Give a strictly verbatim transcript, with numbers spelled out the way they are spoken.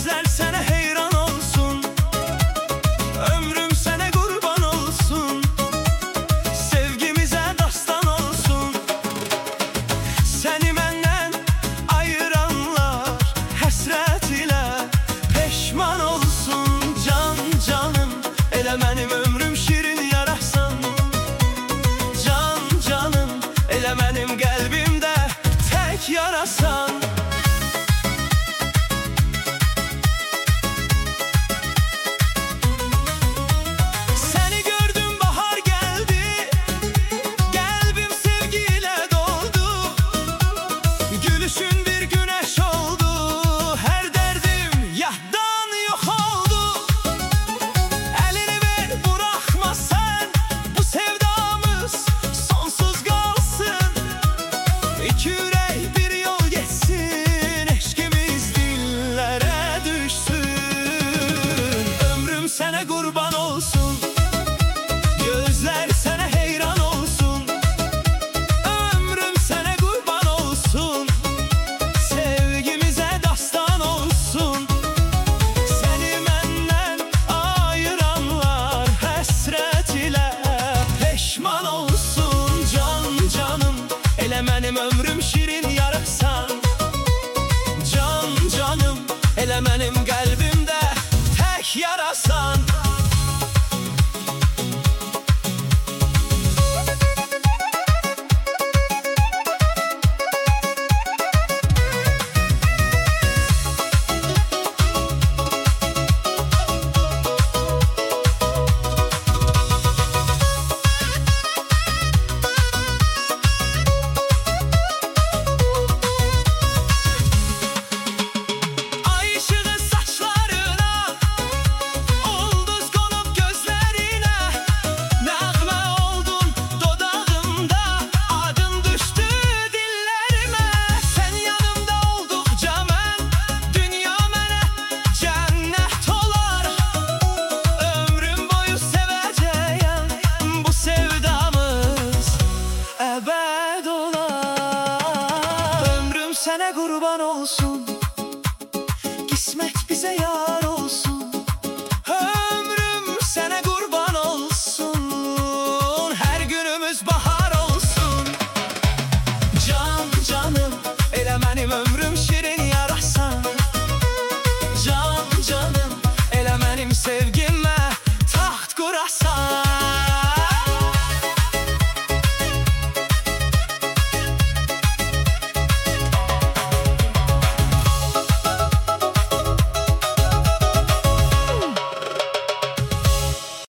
Gözler sana heyran olsun, ömrüm sana kurban olsun, sevgimize dastan olsun. Seni menden ayıranlar həsrət ilə peşman olsun. Can canım, elə mənim ömrüm şirin yarasan. Can canım, elə mənim qəlbimdə tək yarasan. Seni gördüm bahar geldi, kalbim sevgiyle doldu. Gülüşün bir güneş oldu, her derdim yahdan yok oldu. Elini ver bırakma sen, bu sevdamız sonsuz kalsın. İki yürek bir yol geçsin, eşkimiz dillere düşsün. Ömrüm sana kurban olsun, gözler sana heyran olsun. Ömrüm sana kurban olsun, sevgimize dastan olsun. Seni menden ayıranlar həsrət ilə peşman olsun. Can canım, elə mənim ömrüm şirin yarasan. Can canım, elə mənim qəlbimdə tək yarasan. Ay ışığı saçlarına, ulduz konup gözlerine. Nəğmə oldun dodağımda, adın düştü dillerime. Sen yanımda oldukca mən, dünya mənə cennet olar. Ömrüm boyu sevəcəyəm, bu sevdamız əbəd olar. Ömrüm sənə qurban olsun, qismət bizə yar